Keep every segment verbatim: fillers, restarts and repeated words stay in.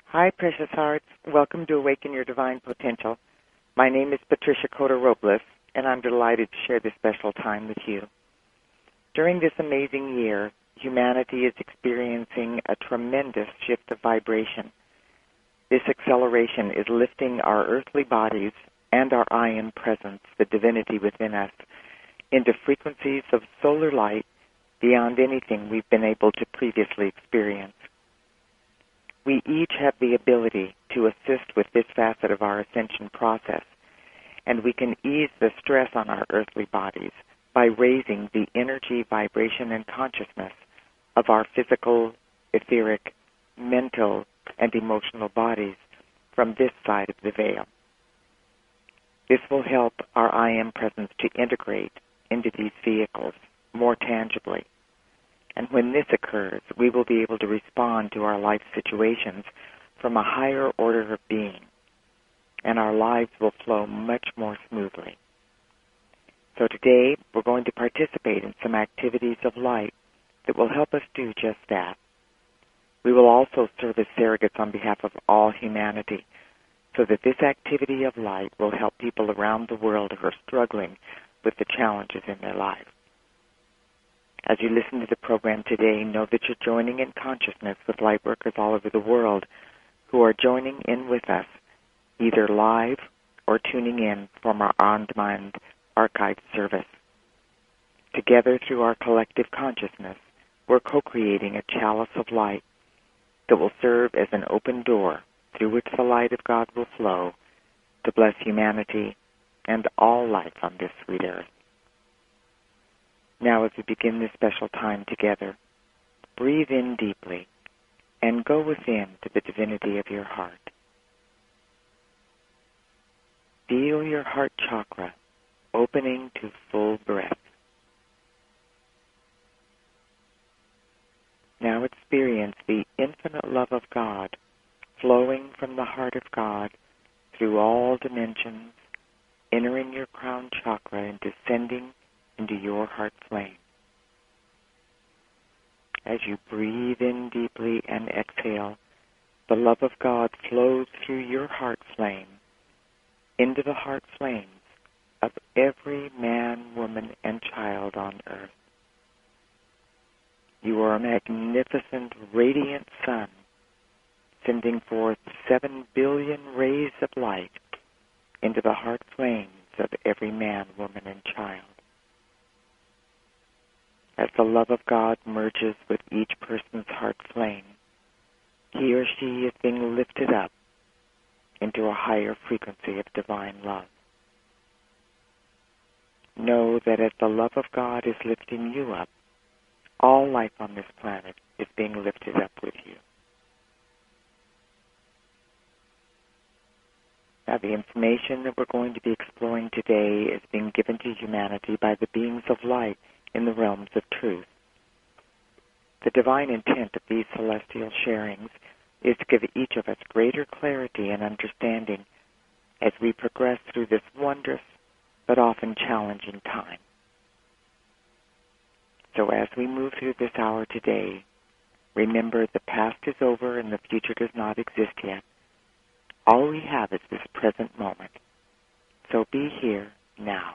Hi, precious hearts. Welcome to Awaken Your Divine Potential. My name is Patricia Cota-Robles, and I'm delighted to share this special time with you. During this amazing year, humanity is experiencing a tremendous shift of vibration. This acceleration is lifting our earthly bodies and our I Am presence, the divinity within us, into frequencies of solar light beyond anything we've been able to previously experience. We each have the ability to assist with this facet of our ascension process, and we can ease the stress on our earthly bodies by raising the energy, vibration, and consciousness of our physical, etheric, mental, and emotional bodies from this side of the veil. This will help our I Am presence to integrate into these vehicles more tangibly. And when this occurs, we will be able to respond to our life situations from a higher order of being, and our lives will flow much more smoothly. So today, we're going to participate in some activities of light that will help us do just that. We will also serve as surrogates on behalf of all humanity, so that this activity of light will help people around the world who are struggling with the challenges in their life. As you listen to the program today, know that you're joining in consciousness with light workers all over the world who are joining in with us, either live or tuning in from our on-demand archive service. Together, through our collective consciousness, we're co-creating a chalice of light that will serve as an open door through which the light of God will flow to bless humanity and all life on this sweet earth. Now, as we begin this special time together, breathe in deeply and go within to the divinity of your heart. Feel your heart chakra opening to full breath. Now experience the infinite love of God flowing from the heart of God through all dimensions, entering your crown chakra and descending into your heart flame. As you breathe in deeply and exhale, the love of God flows through your heart flame into the heart flames of every man, woman, and child on earth. You are a magnificent, radiant sun, sending forth seven billion rays of light into the heart flames of every man, woman, and child. As the love of God merges with each person's heart flame, he or she is being lifted up into a higher frequency of divine love. Know that as the love of God is lifting you up, all life on this planet is being lifted up with you. Now, the information that we're going to be exploring today is being given to humanity by the beings of light in the realms of truth. The divine intent of these celestial sharings is to give each of us greater clarity and understanding as we progress through this wondrous but often challenging time. So as we move through this hour today, remember the past is over and the future does not exist yet. All we have is this present moment. So be here now.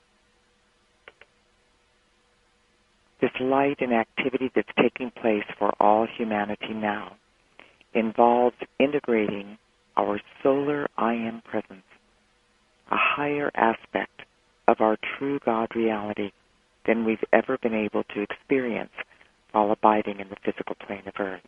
This light and activity that's taking place for all humanity now involves integrating our solar I Am presence, a higher aspect of our true God reality than we've ever been able to experience while abiding in the physical plane of Earth.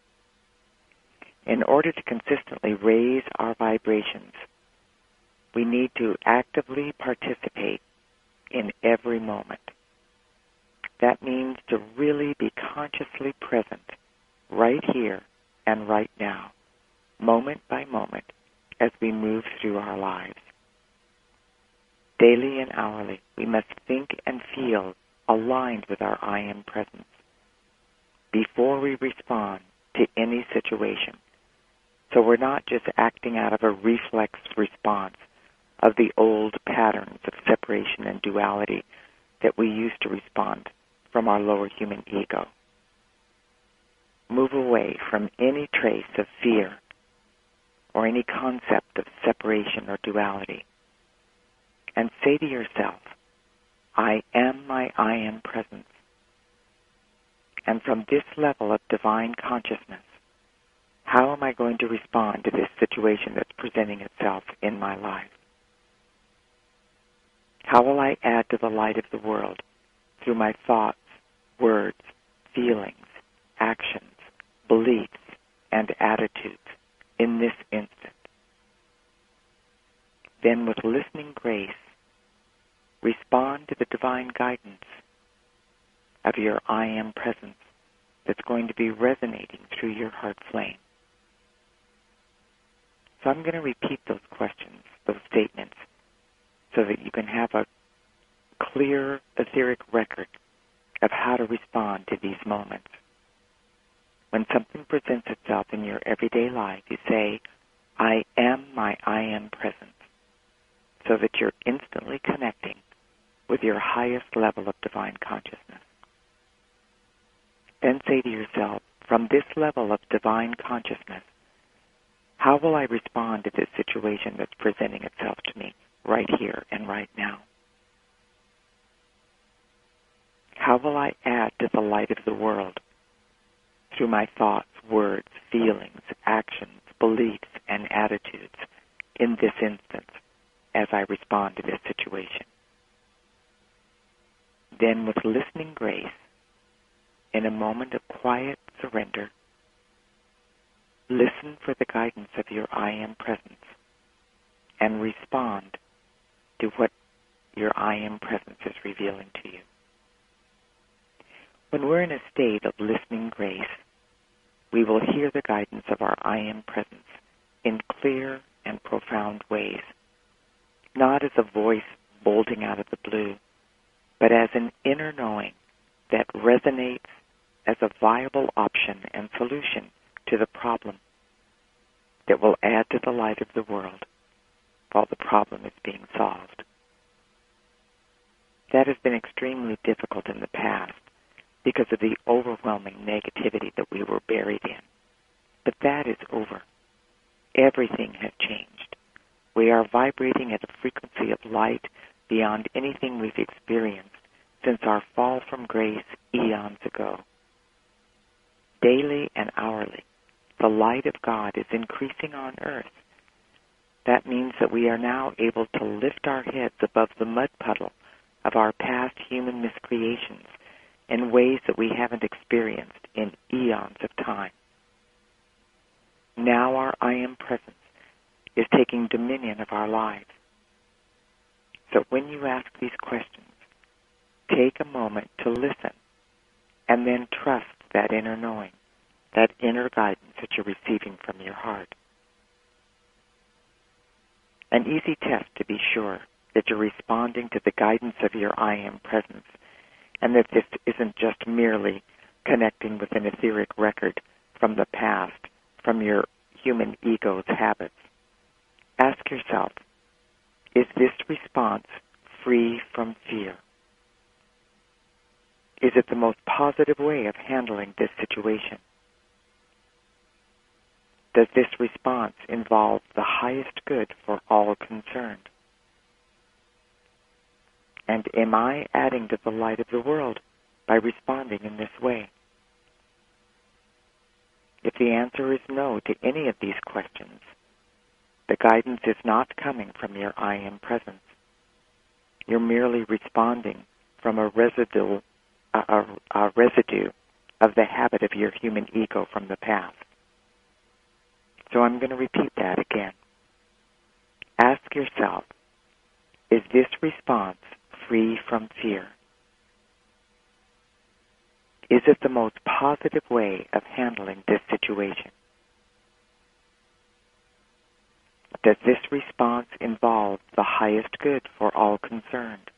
In order to consistently raise our vibrations, we need to actively participate in every moment. That means to really be consciously present right here and right now, moment by moment, as we move through our lives. Daily and hourly, we must think and feel aligned with our I Am presence before we respond to any situation. So we're not just acting out of a reflex response of the old patterns of separation and duality that we used to respond from our lower human ego. Move away from any trace of fear, or any concept of separation or duality, and say to yourself, I am my I am presence. And from this level of divine consciousness, how am I going to respond to this situation that's presenting itself in my life? How will I add to the light of the world through my thoughts, words, feelings, actions, beliefs, and attitudes in this instant? Then with listening grace, respond to the divine guidance of your I am presence that's going to be resonating through your heart flame. So I'm going to repeat those questions, those statements, so that you can have a clear etheric record of how to respond to these moments. When something presents itself in your everyday life, you say, I am my I am presence, so that you're instantly connecting with your highest level of divine consciousness. Then say to yourself, from this level of divine consciousness, how will I respond to this situation that's presenting itself to me right here and right now? How will I add to the light of the world through my thoughts, words, feelings, actions, beliefs, and attitudes in this instant as I respond to this situation? Then with listening grace, in a moment of quiet surrender, listen for the guidance of your I am presence and respond to what your I am presence is revealing to you. When we're in a state of listening grace, we will hear the guidance of our I am presence in clear and profound ways, not as a voice bolting out of the blue, but as an inner knowing that resonates as a viable option and solution to the problem that will add to the light of the world while the problem is being solved. That has been extremely difficult in the past because of the overwhelming negativity that we were buried in. But that is over. Everything has changed. We are vibrating at a frequency of light beyond anything we've experienced since our fall from grace eons ago. Daily and hourly, the light of God is increasing on earth. That means that we are now able to lift our heads above the mud puddle of our past human miscreations in ways that we haven't experienced in eons of time. Now our I am presence is taking dominion of our lives. So when you ask these questions, take a moment to listen and then trust that inner knowing, that inner guidance that you're receiving from your heart. An easy test to be sure that you're responding to the guidance of your I am presence and that this isn't just merely connecting with an etheric record from the past, from your human ego's habits. Ask yourself, is this response free from fear? Is it the most positive way of handling this situation? Does this response involve the highest good for all concerned? And am I adding to the light of the world by responding in this way? If the answer is no to any of these questions, the guidance is not coming from your I am presence. You're merely responding from a residue, a, a, a residue of the habit of your human ego from the past. So I'm going to repeat that again. Ask yourself, is this response free from fear? Is it the most positive way of handling this situation? Does this response involve the highest good for all concerned?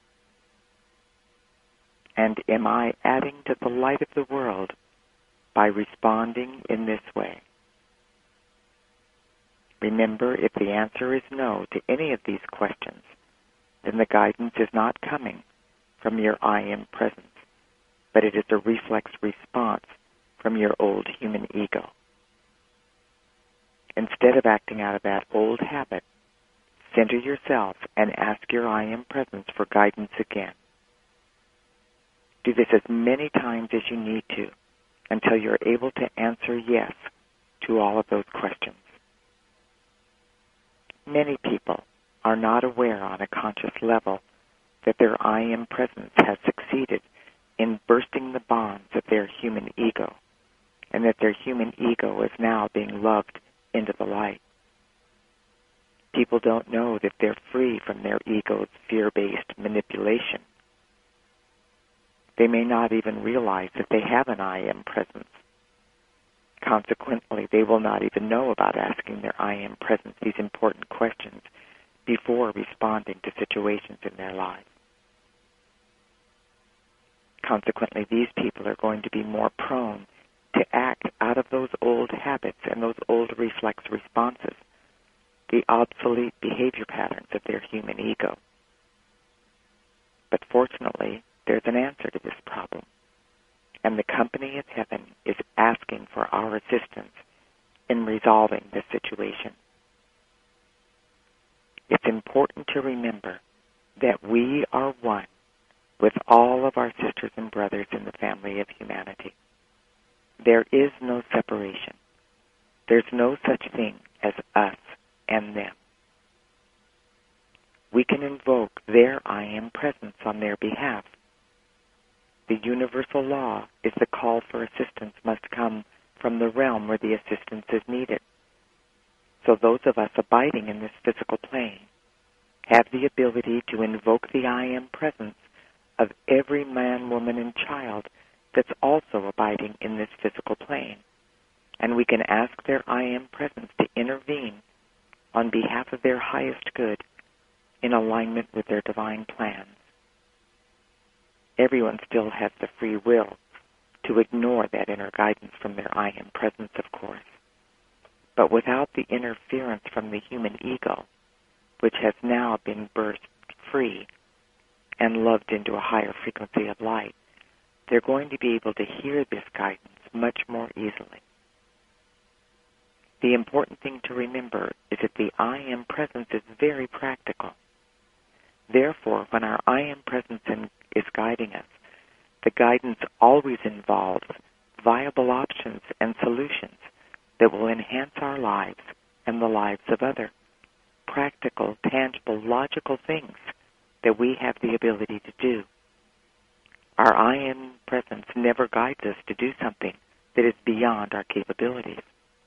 And am I adding to the light of the world by responding in this way? Remember, if the answer is no to any of these questions, then the guidance is not coming from your I am presence, but it is a reflex response from your old human ego. Instead of acting out of that old habit, center yourself and ask your I Am Presence for guidance again. Do this as many times as you need to until you're able to answer yes to all of those questions. Many people are not aware on a conscious level that their I Am Presence has succeeded in bursting the bonds of their human ego, and that their human ego is now being loved into the light. People don't know that they're free from their ego's fear-based manipulation. They may not even realize that they have an I Am Presence. Consequently, they will not even know about asking their I Am Presence these important questions before responding to situations in their lives. Consequently, these people are going to be more prone to act out of those old habits and those old reflex responses, the obsolete behavior patterns of their human ego. But fortunately, there's an answer to this problem, and the company of heaven is asking for our assistance in resolving this situation. It's important to remember that we are one with all of our sisters and brothers in the family of humanity. There is no separation. There's no such thing as us and them. We can invoke their I Am Presence on their behalf. The universal law is the call for assistance must come from the realm where the assistance is needed. So those of us abiding in this physical plane have the ability to invoke the I Am Presence of every man, woman, and child that's also abiding in this physical plane. And we can ask their I Am Presence to intervene on behalf of their highest good in alignment with their divine plans. Everyone still has the free will to ignore that inner guidance from their I Am Presence, of course. But without the interference from the human ego, which has now been burst free and loved into a higher frequency of light, they're going to be able to hear this guidance much more easily. The important thing to remember is that the I Am Presence is very practical. Therefore, when our I Am Presence in, is guiding us, the guidance always involves viable options and solutions that will enhance our lives and the lives of others. Practical, tangible, logical things that we have the ability to do. Our I Am Presence never guides us to do something that is beyond our capabilities.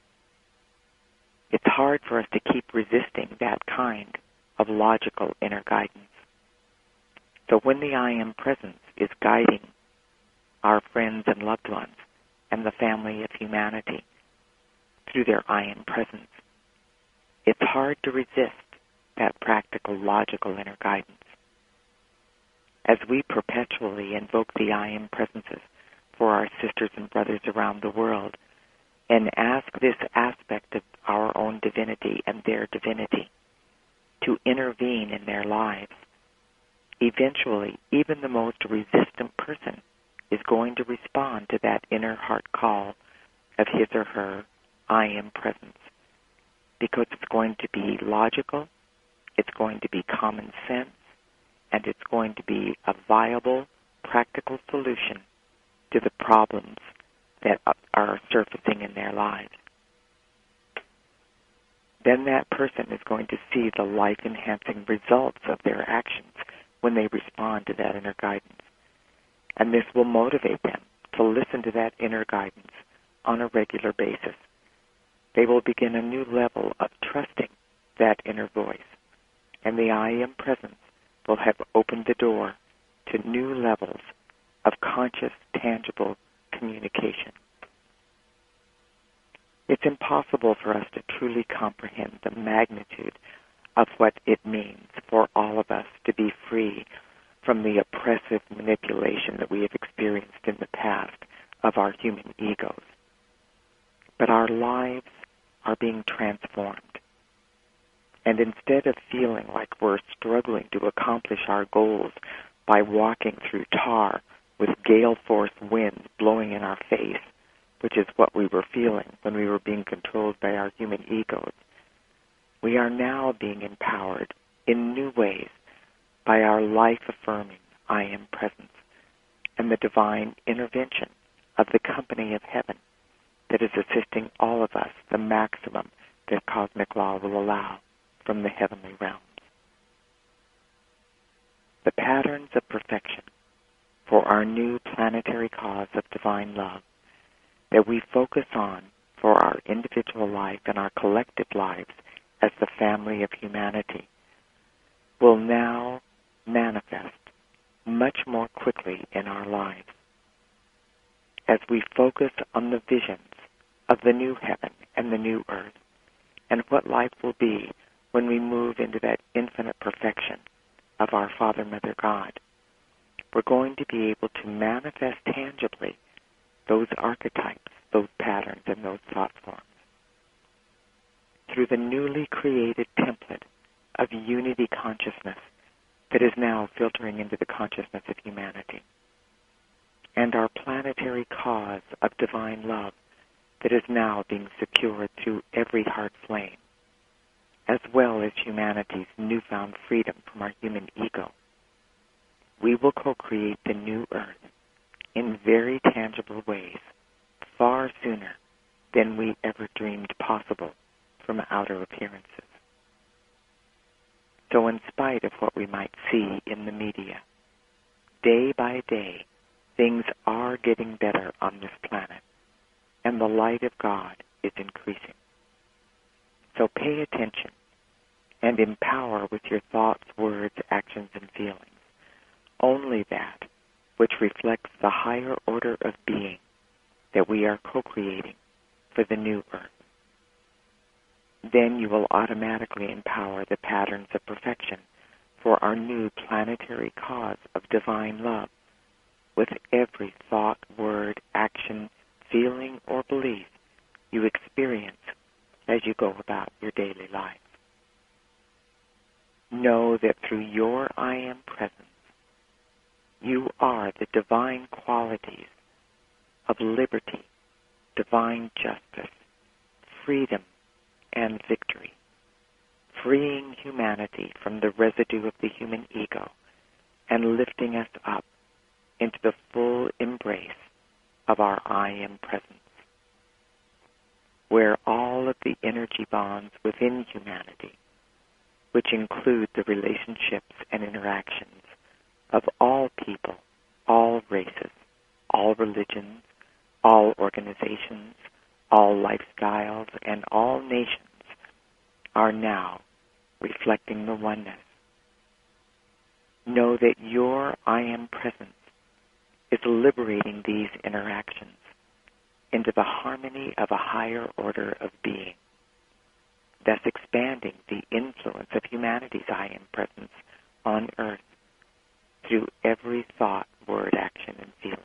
It's hard for us to keep resisting that kind of logical inner guidance. So when the I Am Presence is guiding our friends and loved ones and the family of humanity through their I Am Presence, it's hard to resist that practical, logical inner guidance. As we perpetually invoke the I Am Presences for our sisters and brothers around the world and ask this aspect of our own divinity and their divinity to intervene in their lives, eventually even the most resistant person is going to respond to that inner heart call of his or her I Am Presence, because it's going to be logical, it's going to be common sense, and it's going to be a viable, practical solution to the problems that are surfacing in their lives. Then that person is going to see the life-enhancing results of their actions when they respond to that inner guidance. And this will motivate them to listen to that inner guidance on a regular basis. They will begin a new level of trusting that inner voice, and the I Am Presence will have opened the door to new levels of conscious, tangible communication. It's impossible for us to truly comprehend the magnitude of what it means for all of us to be free from the oppressive manipulation that we have experienced in the past of our human egos. But our lives are being transformed. And instead of feeling like we're struggling to accomplish our goals by walking through tar with gale force winds blowing in our face, which is what we were feeling when we were being controlled by our human egos, we are now being empowered in new ways by our life-affirming I Am presence and the divine intervention of the company of heaven that is assisting all of us the maximum that cosmic law will allow from the heavenly realms. The patterns of perfection for our new planetary cause of divine love that we focus on for our individual life and our collective lives as the family of humanity will now manifest much more quickly in our lives as we focus on the visions of the new heaven and the new earth and what life will be when we move into that infinite perfection of our Father, Mother, God. We're going to be able to manifest tangibly those archetypes, those patterns, and those thought forms through the newly created template of unity consciousness that is now filtering into the consciousness of humanity, and our planetary cause of divine love that is now being secured through every heart flame, as well as humanity's newfound freedom from our human ego. We will co-create the new earth in very tangible ways far sooner than we ever dreamed possible from outer appearances. So in spite of what we might see in the media, day by day, things are getting better on this planet, and the light of God is increasing. So pay attention and empower with your thoughts, words, actions, and feelings only that which reflects the higher order of being that we are co-creating for the new earth. Then you will automatically empower the patterns of perfection for our new planetary cause of divine love with every thought, word, action, feeling, or belief you experience as you go about your daily life. Know that through your I Am presence, you are the divine qualities of liberty, divine justice, freedom, and victory, freeing humanity from the residue of the human ego and lifting us up into the full embrace of our I Am presence, where all of the energy bonds within humanity, which include the relationships and interactions of all people, all races, all religions, all organizations, all lifestyles, and all nations, are now reflecting the oneness. Know that your I Am presence is liberating these interactions into the harmony of a higher order of being, thus expanding the influence of humanity's I Am presence on earth through every thought, word, action, and feeling.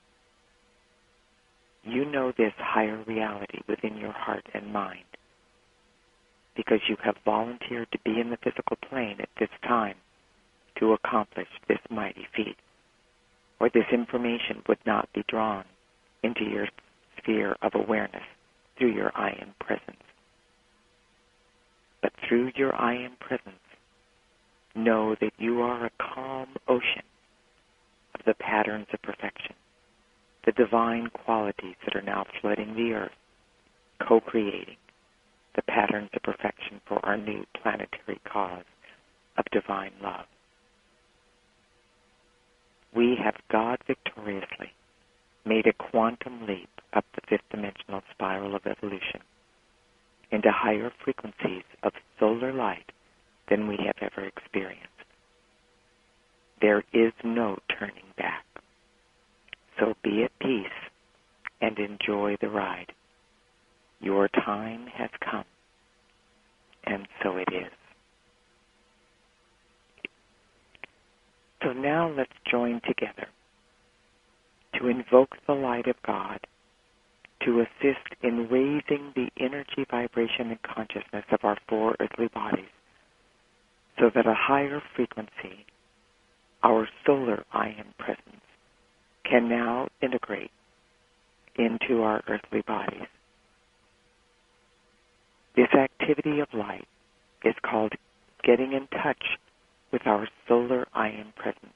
You know this higher reality within your heart and mind because you have volunteered to be in the physical plane at this time to accomplish this mighty feat, or this information would not be drawn into your sphere of awareness through your I Am presence. But through your I Am presence, know that you are a calm ocean of the patterns of perfection, the divine qualities that are now flooding the earth, co-creating the patterns of perfection for our new planetary cause of divine love. We have God victoriously made a quantum leap up the fifth dimensional spiral of evolution into higher frequencies of solar light than we have ever experienced. There is no turning back. So be at peace and enjoy the ride. Your time has come, and so it is. So now let's join together to invoke the light of God to assist in raising the energy, vibration, and consciousness of our four earthly bodies so that a higher frequency, our solar I Am presence, can now integrate into our earthly bodies. This activity of light is called getting in touch with our solar I Am presence.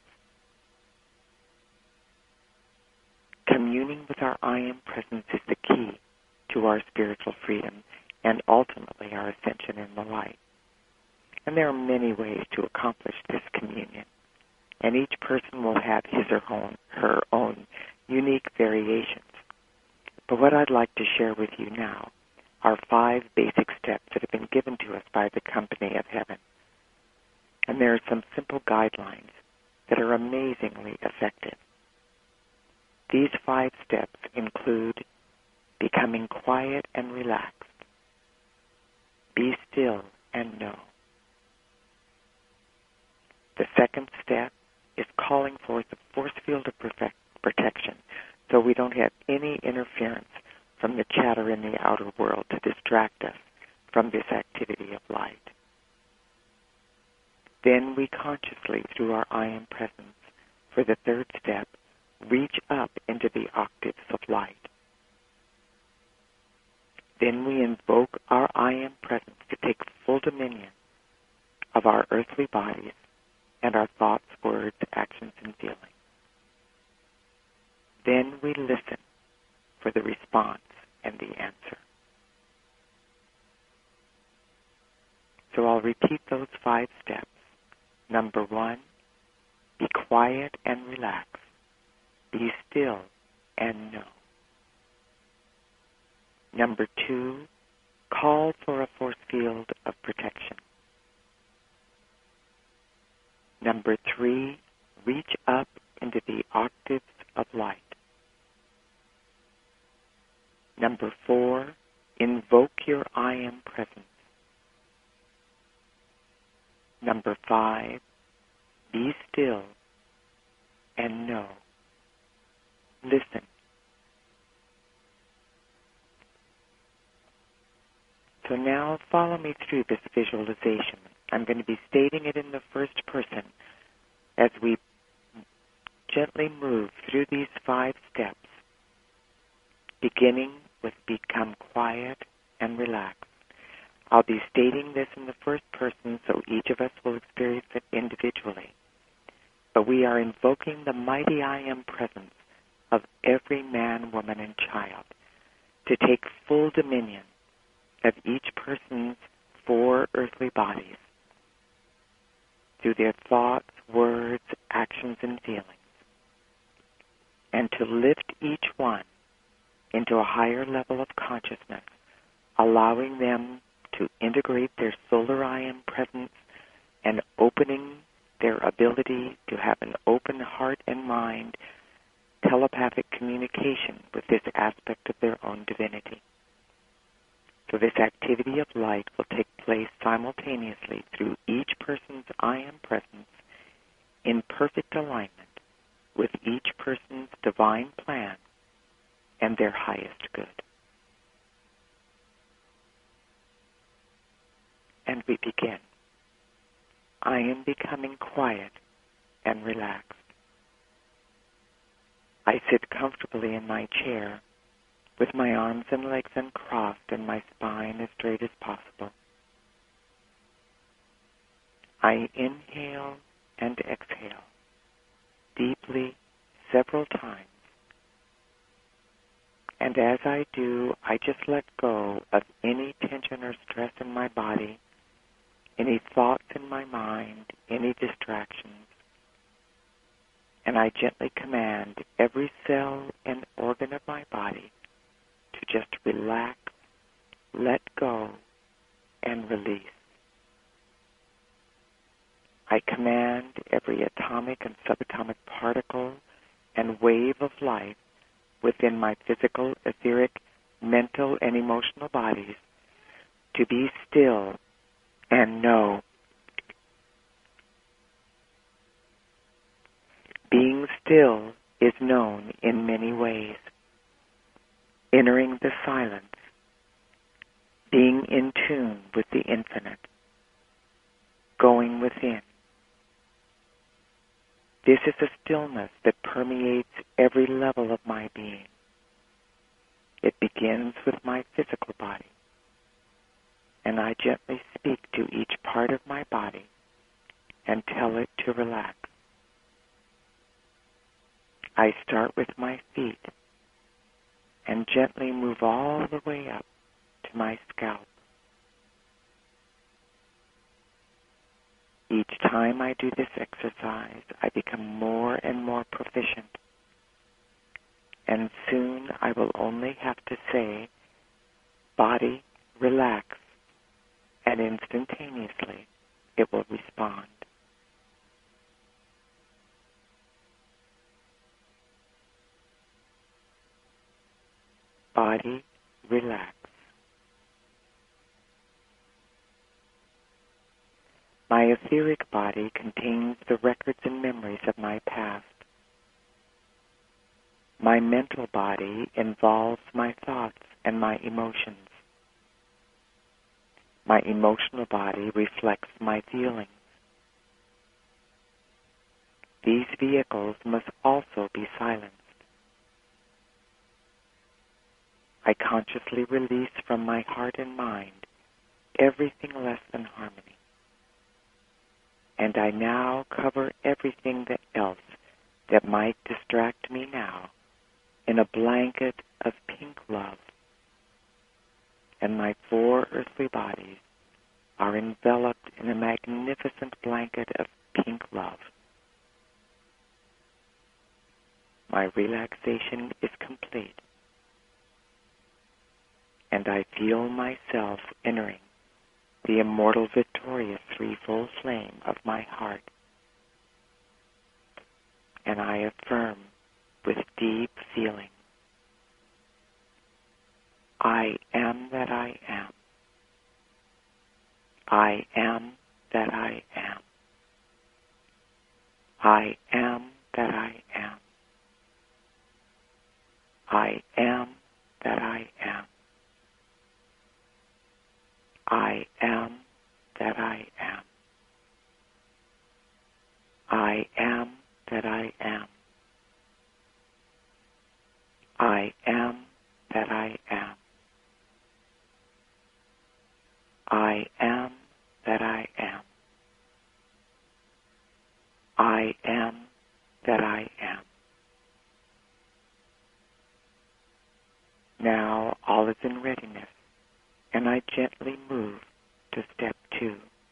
Communing with our I Am presence is the key to our spiritual freedom and ultimately our ascension in the light. And there are many ways to accomplish this communion, and each person will have his or own, her own unique variations. But what I'd like to share with you now are five basic steps that have been given to us by the Company of Heaven. And there are some simple guidelines that are amazingly effective. These five steps include becoming quiet and relaxed, be still and know. The second step is calling forth a force field of perfect protection so we don't have any interference from the chatter in the outer world to distract us from this activity of light. Then we consciously, through our I Am presence, for the third step, reach up into the octaves of light. Then we invoke our I Am presence to take full dominion of our earthly bodies and our thoughts, words, actions, and feelings. Then we listen for the response and the answer. So I'll repeat those five steps. Number one, be quiet and relax. Be still and know. Number two, call for a force field of protection. Number three, reach up into the octaves of light. Number four, invoke your I Am presence. Number five, be still and know. Listen. So now follow me through this visualization. I'm going to be stating it in the first person as we gently move through these five steps, beginning with become quiet and relax. I'll be stating this in the first person so each of us will experience it individually. But we are invoking the mighty I Am presence of every man, woman, and child to take full dominion of each person's four earthly bodies through their thoughts, words, actions, and feelings, and to lift each one into a higher level of consciousness, allowing them to integrate their solar I Am presence and opening their ability to have an open heart and mind, telepathic communication with this aspect of their own divinity. So this activity of light will take place simultaneously through each person's I Am presence in perfect alignment with each person's divine plan and their highest good. And we begin. I am becoming quiet and relaxed. I sit comfortably in my chair with my arms and legs uncrossed and my spine as straight as possible. I inhale and exhale deeply several times. And as I do, I just let go of any tension or stress in my body, any thoughts in my mind, any distractions. And I gently command every cell and organ of my body to just relax, let go, and release. I command every atomic and subatomic particle and wave of life within my physical, etheric, mental, and emotional bodies to be still and know. Being still is known in many ways. Entering the silence, being in tune with the infinite, going within. This is a stillness that permeates every level of my being. It begins with my physical body, and I gently speak to each part of my body and tell it to relax. I start with my feet and gently move all the way up to my scalp. Each time I do this exercise, I become more and more proficient, and soon I will only have to say, "Body, relax," and instantaneously it will respond. Body, relax. My etheric body contains the records and memories of my past. My mental body involves my thoughts and my emotions. My emotional body reflects my feelings. These vehicles must also be silenced. I consciously release from my heart and mind everything less than harmony. And I now cover everything that else that might distract me now in a blanket of pink love. And my four earthly bodies are enveloped in a magnificent blanket of pink love. My relaxation is complete, and I feel myself entering the immortal, victorious threefold flame of my heart. And I affirm with deep feeling, I am that I am. I am that I am. I am that I am. I am that I am. I am that I am. I am that I am. I am that I am. I am that I am. I am that I am. Now all is in readiness, and I gently move to step two.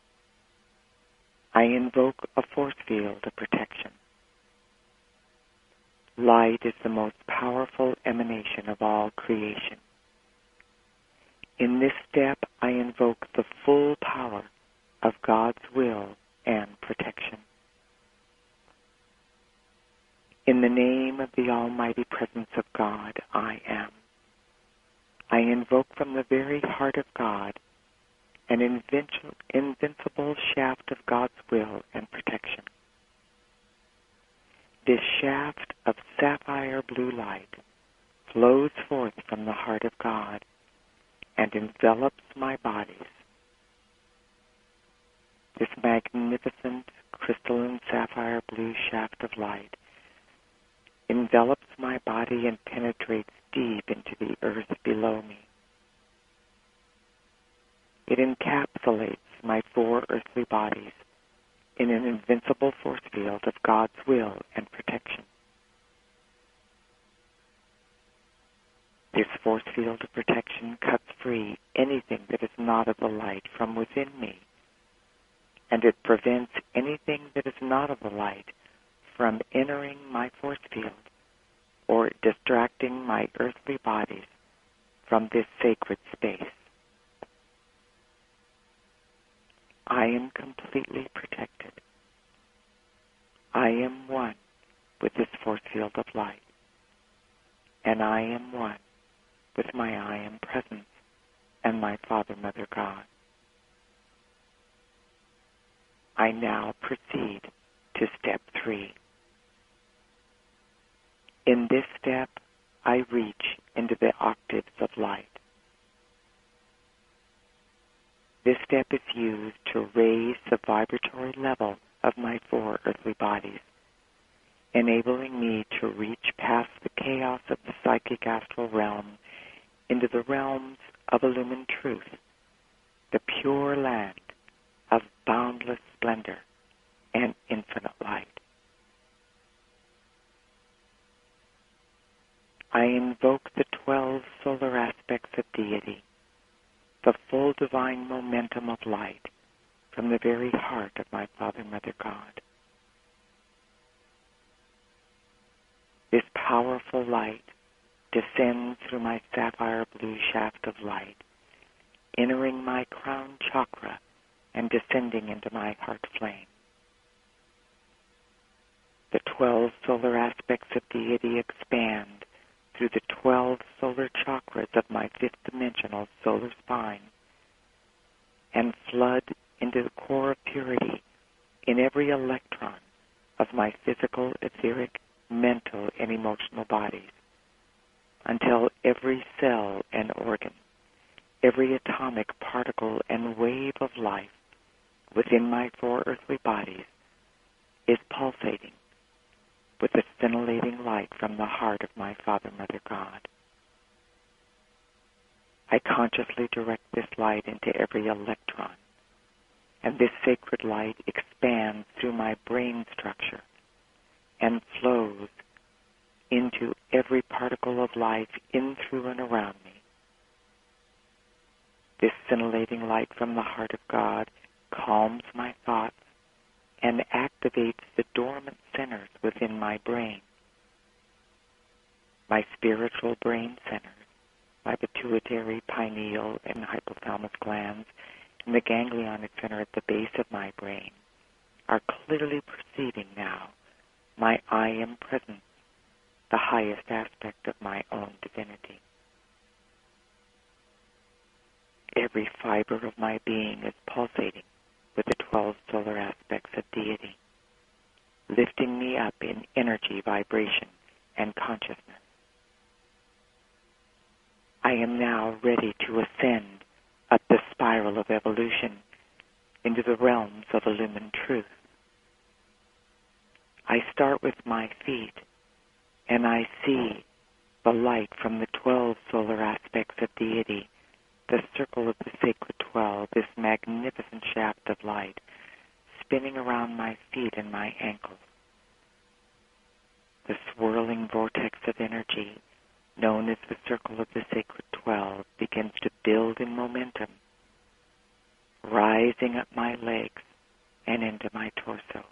I invoke a force field of protection. Light is the most powerful emanation of all creation. In this step, I invoke the full power of God's will and protection. In the name of the almighty presence of God, I am. I invoke from the very heart of God an invincible shaft of God's will and protection. This shaft of sapphire blue light flows forth from the heart of God and envelops my bodies. This magnificent crystalline sapphire blue shaft of light envelops my body and penetrates deep into the earth below me. It encapsulates my four earthly bodies in an invincible force field of God's will and protection. This force field of protection cuts free anything that is not of the light from within me, and it prevents anything that is not of the light from entering my force field or distracting my earthly bodies from this sacred space. I am completely protected. I am one with this force field of light, and I am one with my I Am Presence and my Father, Mother, God. I now proceed to step three. In this step, I reach into the octaves of light. This step is used to raise the vibratory level of my four earthly bodies, enabling me to reach past the chaos of the psychic astral realm into the realms of illumined truth, the pure land of boundless splendor and infinite light. I invoke the twelve solar aspects of deity, the full divine momentum of light from the very heart of my Father, Mother, God. This powerful light descends through my sapphire blue shaft of light, entering my crown chakra and descending into my heart flame. The twelve solar aspects of deity expand through the twelve solar chakras of my fifth dimensional solar spine and flood into the core of purity in every electron of my physical, etheric, mental, and emotional bodies until every cell and organ, every atomic particle and wave of life within my four earthly bodies is pulsating with the scintillating light from the heart of my Father, Mother, God. I consciously direct this light into every electron, and this sacred light expands through my brain structure and flows into every particle of life in, through, and around me. This scintillating light from the heart of God calms my thoughts and activates the dormant centers within my brain. My spiritual brain centers, my pituitary, pineal, and hypothalamus glands, and the ganglionic center at the base of my brain, are clearly perceiving now my I am presence, the highest aspect of my own divinity. Every fiber of my being is pulsating with the twelve solar aspects of deity, lifting me up in energy, vibration, and consciousness. I am now ready to ascend up the spiral of evolution into the realms of illumined truth. I start with my feet, and I see the light from the twelve solar aspects of deity, the circle of the sacred twelve, this magnificent shaft of light, spinning around my feet and my ankles. The swirling vortex of energy, known as the circle of the sacred twelve, begins to build in momentum, rising up my legs and into my torso.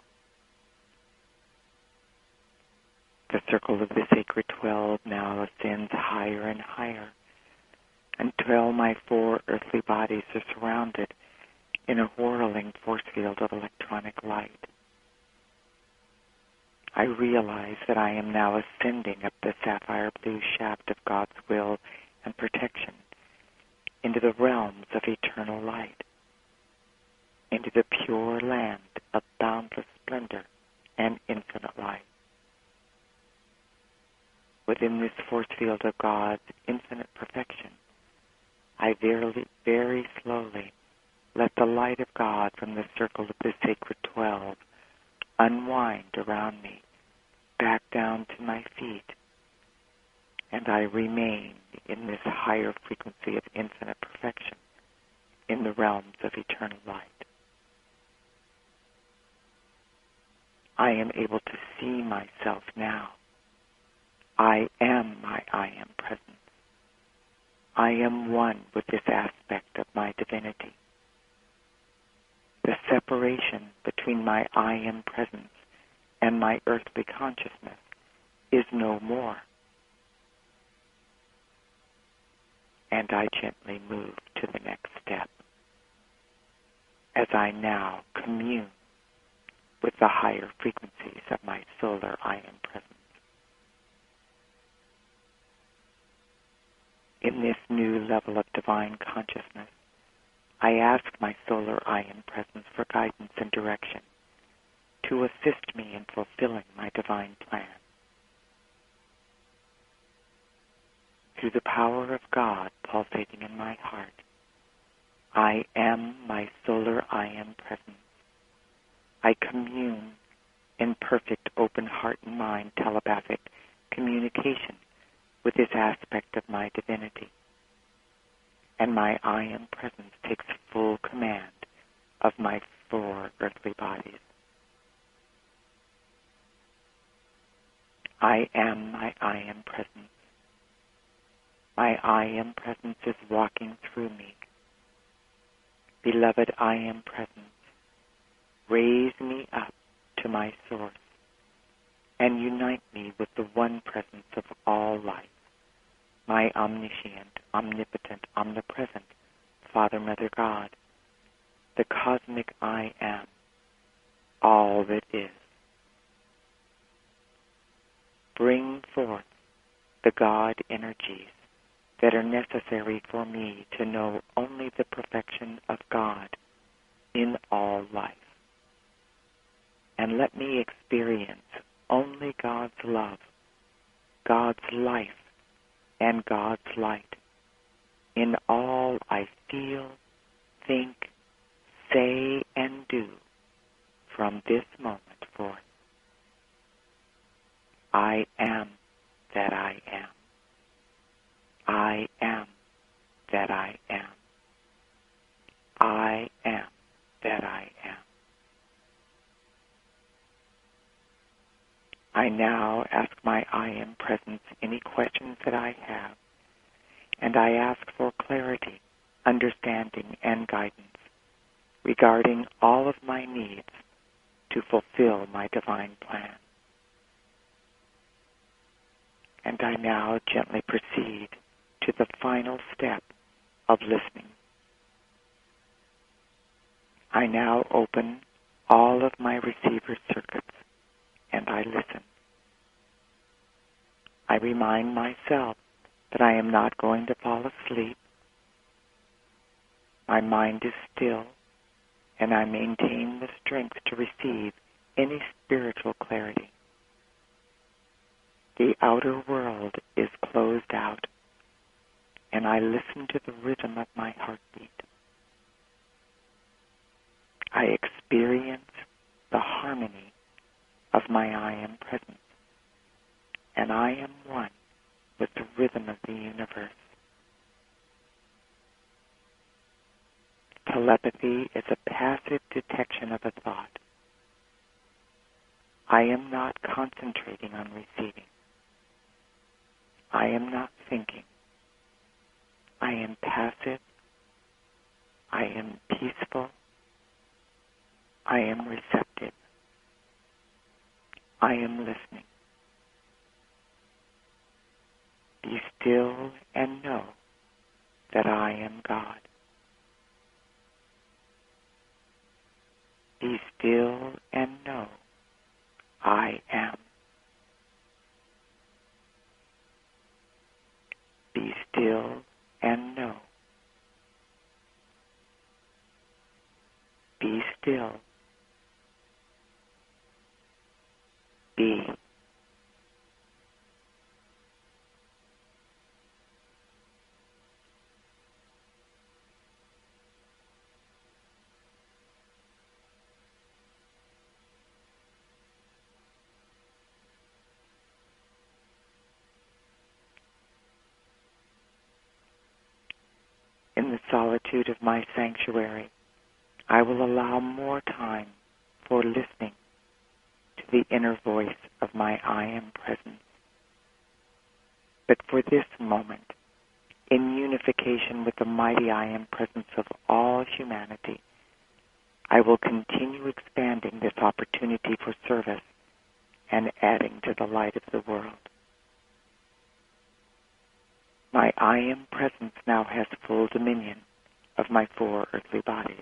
The circle of the sacred twelve now ascends higher and higher until my four earthly bodies are surrounded in a whirling force field of electronic light. I realize that I am now ascending up the sapphire blue shaft of God's will and protection into the realms of eternal light, into the pure land of boundless splendor and infinite light. Within this force field of God's infinite perfection, I very, very slowly let the light of God from the circle of the sacred twelve unwind around me, back down to my feet, and I remain in this higher frequency of infinite perfection in the realms of eternal light. I am able to see myself now. I am my I am presence. I am one with this aspect of my divinity. The separation between my I am presence and my earthly consciousness is no more. And I gently move to the next step as I now commune with the higher frequencies of my solar I am presence. In this new level of divine consciousness, I ask my solar I am presence for guidance and direction to assist me in fulfilling my divine plan. Through the power of God pulsating in my heart, I am my solar I am presence. I commune in perfect open heart and mind telepathic communication with this aspect of my divinity. and my I Am Presence takes full command of my four earthly bodies. I am my I Am Presence. My I Am Presence is walking through me. Beloved I Am Presence, raise me up to my source and unite me with the one presence of all life, my omniscient, omnipotent, omnipresent Father, Mother, God, the cosmic I Am, all that is. Bring forth the God energies that are necessary for me to know only the perfection of God in all life. And let me experience only God's love, God's life, and God's light in all I feel, think, say, and do from this moment forth. I am that I am. I am that I am. I am that I am. I now ask my I Am Presence any questions that I have, and I ask for clarity, understanding, and guidance regarding all of my needs to fulfill my divine plan. And I now gently proceed to the final step of listening. I now open all of my receiver circuits and I listen. I remind myself that I am not going to fall asleep. My mind is still, and I maintain the strength to receive any spiritual clarity. The outer world is closed out, and I listen to the rhythm of my heartbeat. I experience the harmony of my I Am Presence, and I am one with the rhythm of the universe. Telepathy is a passive detection of a thought. I am not concentrating on receiving. I am not thinking. I am passive. I am peaceful. I am receptive. I am listening. Be still and know that I am God. Be still and know I am. Be still and know. Be still. Be. In the solitude of my sanctuary, I will allow more time for listening to the inner voice of my I Am Presence. But for this moment, in unification with the mighty I Am Presence of all humanity, I will continue expanding this opportunity for service and adding to the light of the world. My I Am Presence now has full dominion of my four earthly bodies.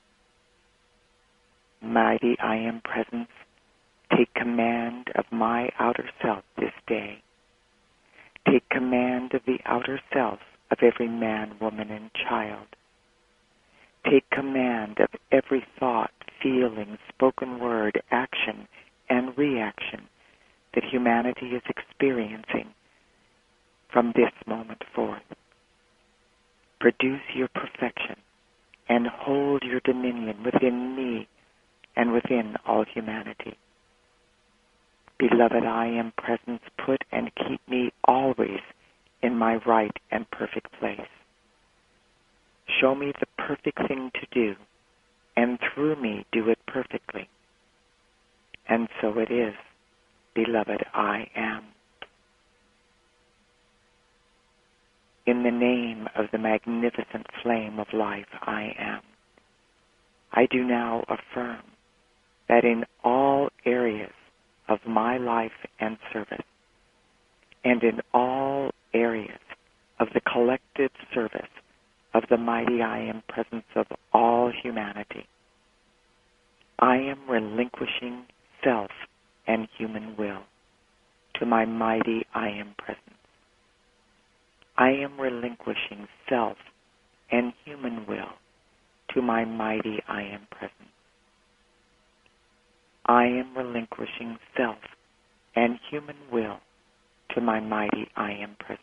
Mighty I Am Presence, take command of my outer self this day. Take command of the outer self of every man, woman, and child. Take command of every thought, feeling, spoken word, action, and reaction that humanity is experiencing from this moment forth. Produce your perfection and hold your dominion within me and within all humanity. Beloved I Am Presence, put and keep me always in my right and perfect place. Show me the perfect thing to do, and through me do it perfectly. And so it is, beloved, I am. In the name of the magnificent flame of life, I am. I do now affirm that in all areas of my life and service, and in all areas of the collective service of the mighty I Am presence of all humanity, I am relinquishing self and human will to my mighty I Am presence. I am relinquishing self and human will to my mighty I Am presence. I am relinquishing self and human will to my mighty I Am presence.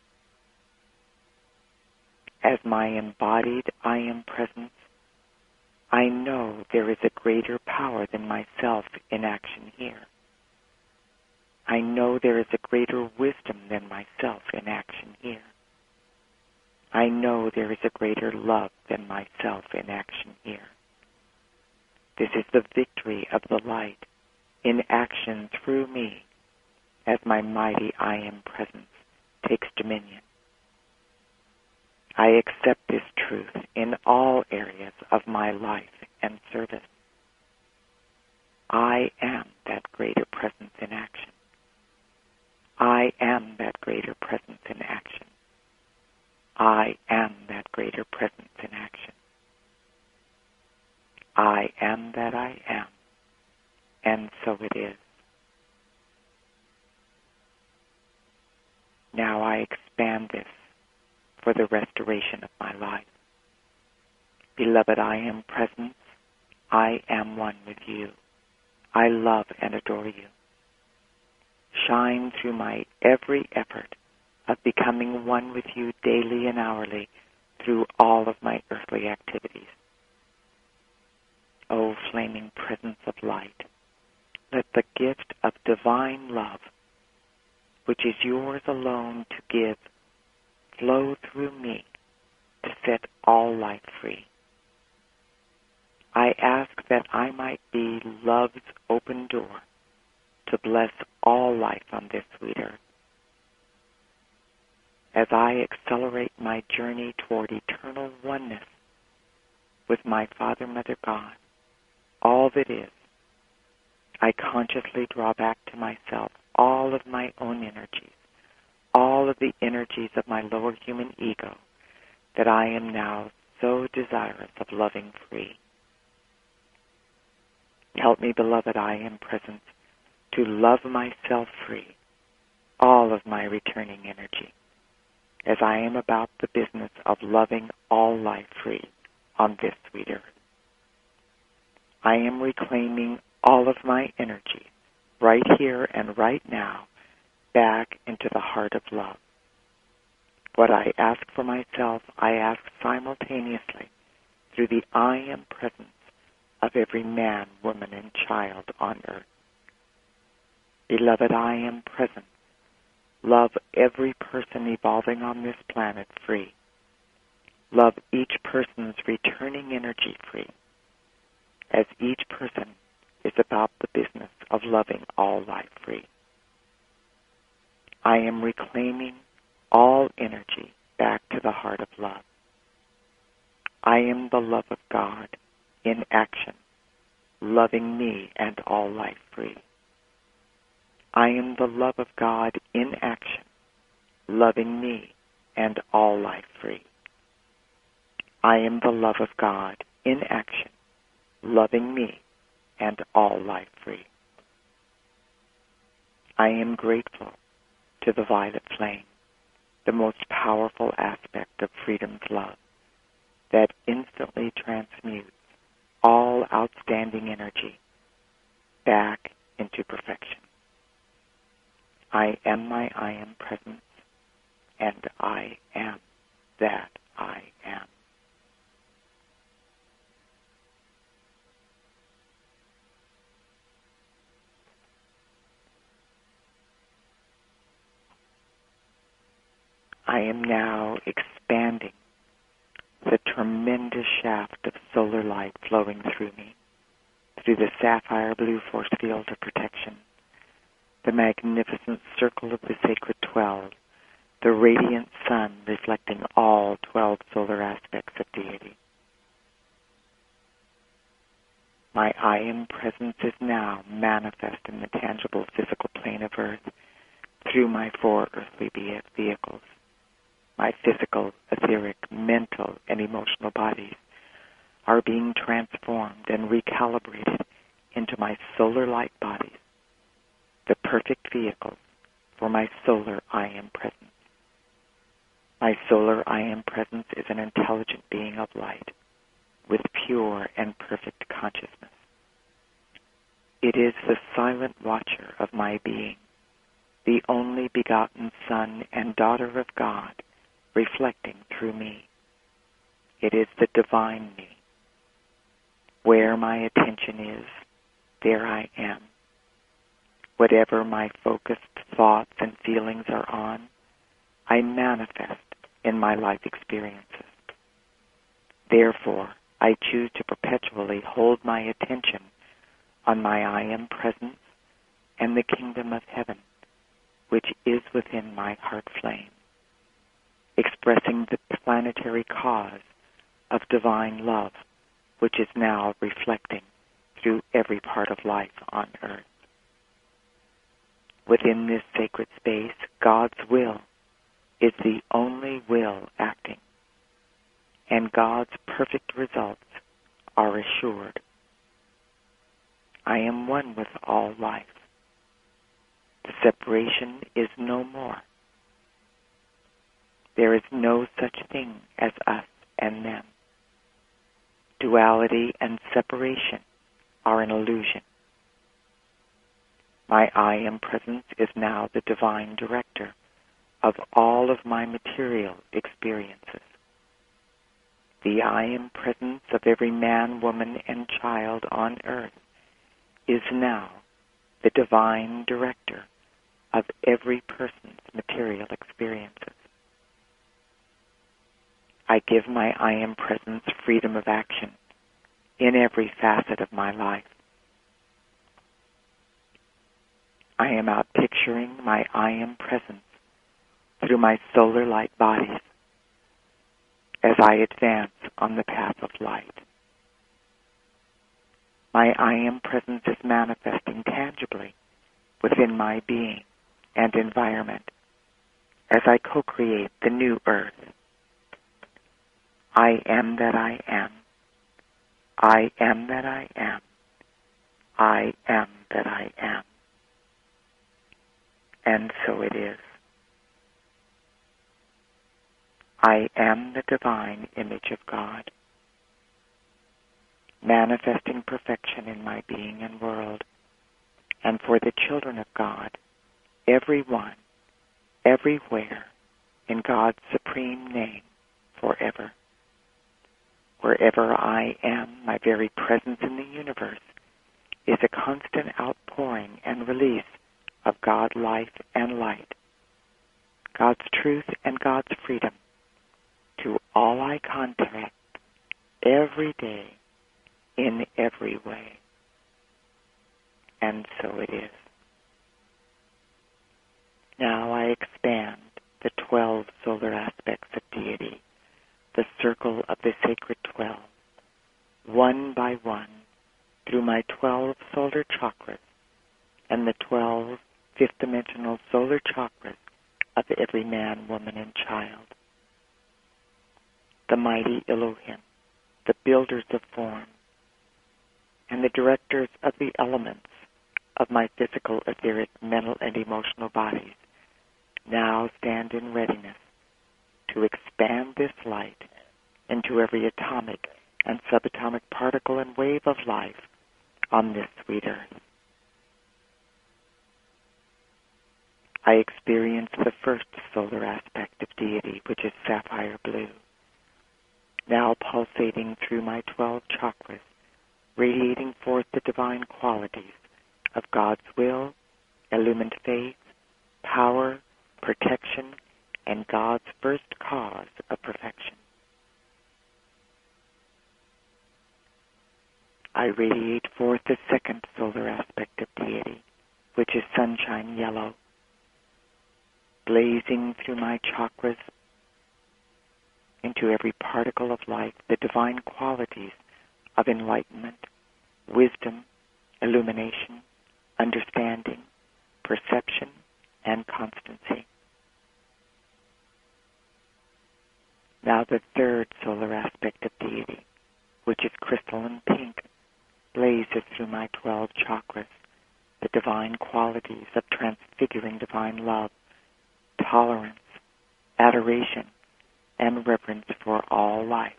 As my embodied I Am presence, I know there is a greater power than myself in action here. I know there is a greater wisdom than myself in action here. I know there is a greater love than myself in action here. This is the victory of the light in action through me as my mighty I Am presence takes dominion. I accept this truth in all areas of my life and service. I am that greater presence in action. I am that greater presence in action. I am that greater presence in action. I am that I am, and so it is. Now I expand this for the restoration of my life. Beloved, I Am presence, I am one with you. I love and adore you. Shine through my every effort of becoming one with you daily and hourly through all of my earthly activities. O flaming presence of light, let the gift of divine love, which is yours alone to give, flow through me to set all life free. I ask that I might be love's open door to bless all life on this sweet earth. As I accelerate my journey toward eternal oneness with my Father, Mother, God, all that is, I consciously draw back to myself all of my own energies, all of the energies of my lower human ego that I am now so desirous of loving free. Help me, beloved, I Am presence, to love myself free, all of my returning energy, as I am about the business of loving all life free on this sweet earth. I am reclaiming all of my energy right here and right now back into the heart of love. What I ask for myself, I ask simultaneously through the I Am presence of every man, woman, and child on earth. Beloved, I Am present. Love every person evolving on this planet free. Love each person's returning energy free, as each person is about the business of loving all life free. I am reclaiming all energy back to the heart of love. I am the love of God in action, loving me and all life free. I am the love of God in action, loving me and all life free. I am the love of God in action, loving me and all life free. I am grateful to the violet flame, the most powerful aspect of freedom's love, that instantly transmutes all outstanding energy back into perfection. I am my I Am presence, and I am that I am. I am now expanding the tremendous shaft of solar light flowing through me, through the sapphire blue force field of protection, the magnificent circle of the sacred twelve, the radiant sun reflecting all twelve solar aspects of deity. My I Am presence is now manifest in the tangible physical plane of earth through my four earthly vehicles. My physical, etheric, mental, and emotional bodies are being transformed and recalibrated into my solar light bodies, the perfect vehicles for my solar I Am presence. My solar I Am presence is an intelligent being of light with pure and perfect consciousness. It is the silent watcher of my being, the only begotten Son and daughter of God, reflecting through me. It is the divine me. Where my attention is, there I am. Whatever my focused thoughts and feelings are on, I manifest in my life experiences. Therefore, I choose to perpetually hold my attention on my I Am presence and the kingdom of heaven, which is within my heart flame, expressing the planetary cause of divine love, which is now reflecting through every part of life on earth. Within this sacred space, God's will is the only will acting, and God's perfect results are assured. I am one with all life. The separation is no more. There is no such thing as us and them. Duality and separation are an illusion. My I Am presence is now the divine director of all of my material experiences. The I Am presence of every man, woman, and child on earth is now the divine director of every person's material experiences. I give my I Am presence freedom of action in every facet of my life. I am out picturing my I Am presence through my solar light bodies as I advance on the path of light. My I Am presence is manifesting tangibly within my being and environment as I co-create the new earth. I am that I am. I am that I am. I am that I am. And so it is. I am the divine image of God, manifesting perfection in my being and world, and for the children of God, everyone, everywhere, in God's supreme name, forever. Wherever I am, my very presence in the universe is a constant outpouring and release of God life and light, God's truth and God's freedom to all I contact every day in every way. And so it is. Now I expand the twelve solar aspects of deity, the circle of the sacred twelve, one by one, through my twelve solar chakras and the twelve fifth-dimensional solar chakras of every man, woman, and child. The mighty Elohim, the builders of form, and the directors of the elements of my physical, etheric, mental, and emotional bodies now stand in readiness to expand this light into every atomic and subatomic particle and wave of life on this sweet earth. I experience the first solar aspect of deity, which is sapphire blue, now pulsating through my twelve chakras, radiating forth the divine qualities of God's will, illumined faith, power, protection, and God's first cause of perfection. I radiate forth the second solar aspect of deity, which is sunshine yellow, blazing through my chakras into every particle of life, the divine qualities of enlightenment, wisdom, illumination, understanding, perception, and constancy. Now the third solar aspect of deity, which is crystalline pink, blazes through my twelve chakras, the divine qualities of transfiguring divine love, tolerance, adoration, and reverence for all life.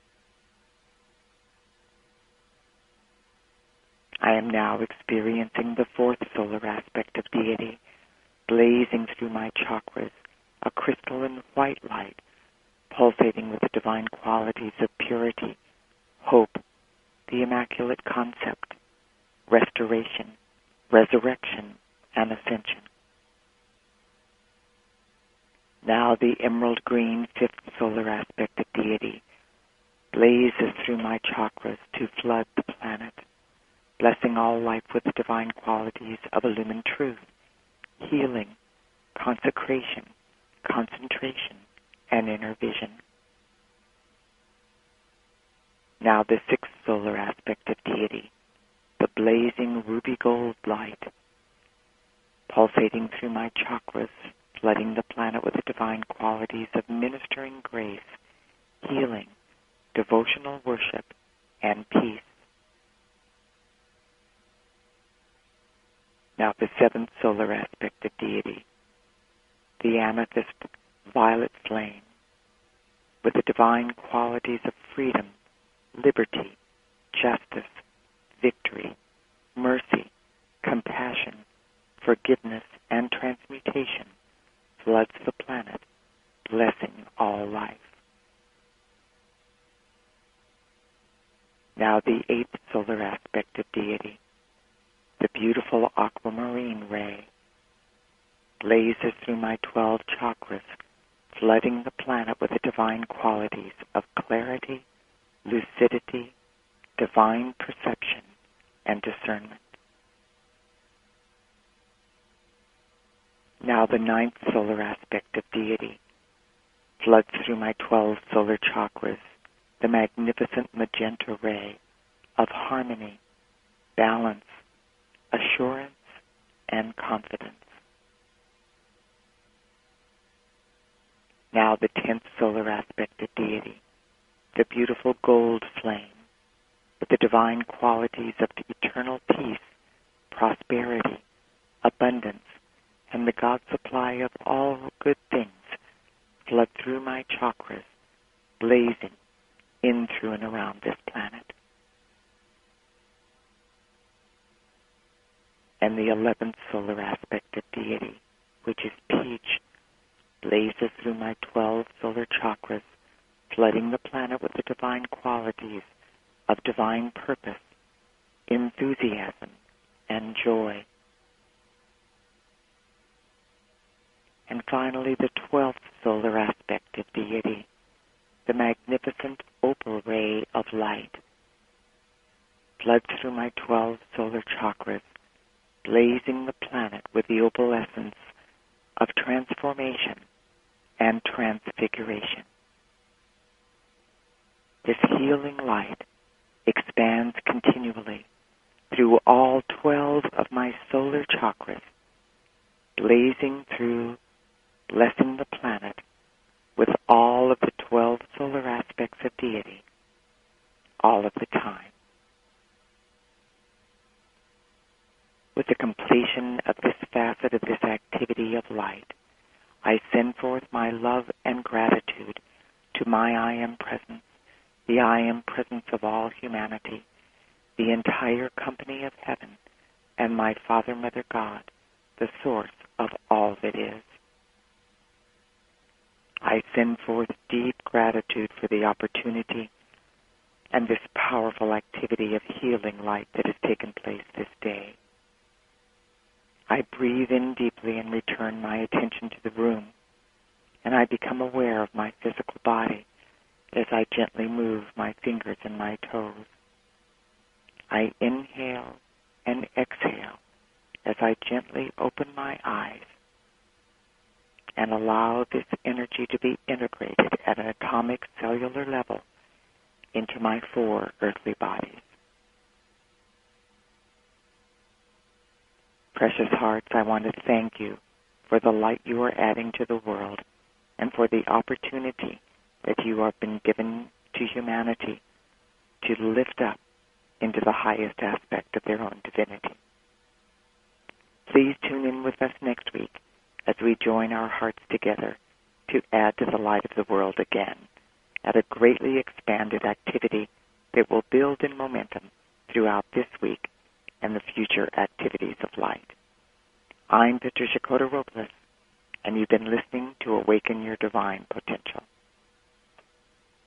I am now experiencing the fourth solar aspect of deity, blazing through my chakras, a crystalline white light, pulsating with the divine qualities of purity, hope, the immaculate concept, restoration, resurrection, and ascension. Now the emerald green fifth solar aspect of deity blazes through my chakras to flood the planet, blessing all life with the divine qualities of illumined truth, healing, consecration, concentration, and inner vision. Now the sixth solar aspect of deity, the blazing ruby gold light, pulsating through my chakras, flooding the planet with the divine qualities of ministering grace, healing, devotional worship, and peace. Now the seventh solar aspect of deity, the amethyst violet flame, with the divine qualities of freedom, liberty, justice, victory, mercy, compassion, forgiveness, and transmutation, floods the planet, blessing all life. Now the eighth solar aspect of deity, the beautiful aquamarine ray, blazes through my twelve chakras, flooding the planet with the divine qualities of clarity, lucidity, divine perception, and discernment. Now the ninth solar aspect of deity floods through my twelve solar chakras, the magnificent magenta ray of harmony, balance, assurance, and confidence. Now the tenth solar aspect of deity, the beautiful gold flame, with the divine qualities of eternal peace, prosperity, abundance, and the God supply of all good things, flood through my chakras, blazing in, through, and around this planet. And the eleventh solar aspect of deity, which is peach, blazes through my twelve solar chakras, flooding the planet with the divine qualities of divine purpose, enthusiasm, and joy. And finally, the twelfth solar aspect of deity, the magnificent opal ray of light, floods through my twelve solar chakras, blazing the planet with the opal essence of transformation and transfiguration. This healing light expands continually through all twelve of my solar chakras, blazing through, blessing the planet with all of the twelve solar aspects of deity, all of the time. With the completion of this facet of this activity of light, I send forth my love and gratitude to my I Am Presence, the I Am Presence of all humanity, the entire company of heaven, and my Father, Mother, God, the source of all that is. I send forth deep gratitude for the opportunity and this powerful activity of healing light that has taken place this day. I breathe in deeply and return my attention to the room, and I become aware of my physical body as I gently move my fingers and my toes. I inhale and exhale as I gently open my eyes and allow this energy to be integrated at an atomic cellular level into my four earthly bodies. Precious hearts, I want to thank you for the light you are adding to the world and for the opportunity that you have been given to humanity to lift up into the highest aspect of their own divinity. Please tune in with us next week as we join our hearts together to add to the light of the world again at a greatly expanded activity that will build in momentum throughout this week and the future activities of light. I'm Patricia Cota Robles, and you've been listening to Awaken Your Divine Potential.